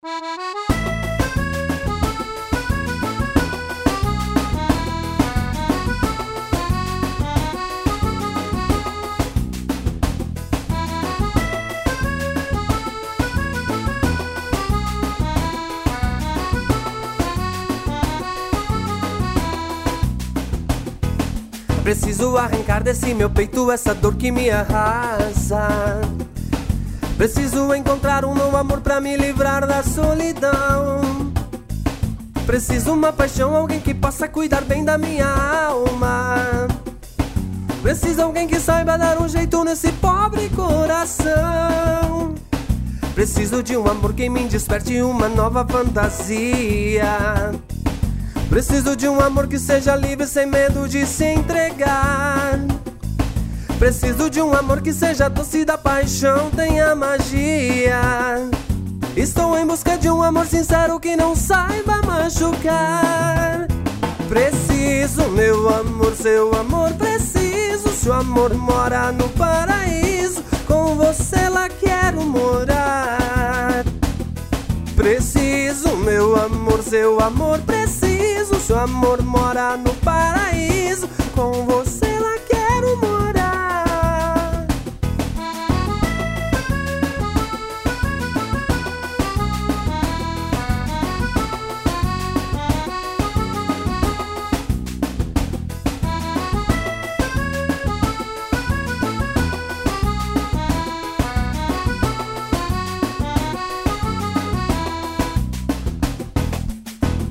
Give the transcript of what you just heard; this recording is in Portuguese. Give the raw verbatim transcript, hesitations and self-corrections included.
Preciso arrancar desse meu peito essa dor que me arrasa. Preciso encontrar um novo amor pra me livrar da solidão. Preciso uma paixão, alguém que possa cuidar bem da minha alma. Preciso alguém que saiba dar um jeito nesse pobre coração. Preciso de um amor que me desperte uma nova fantasia. Preciso de um amor que seja livre sem medo de se entregar. Preciso de um amor que seja doce da paixão, tenha magia. Estou em busca de um amor sincero que não saiba machucar. Preciso, meu amor, seu amor, preciso. Seu amor mora no paraíso, com você lá quero morar. Preciso, meu amor, seu amor, preciso. Seu amor mora no paraíso, com você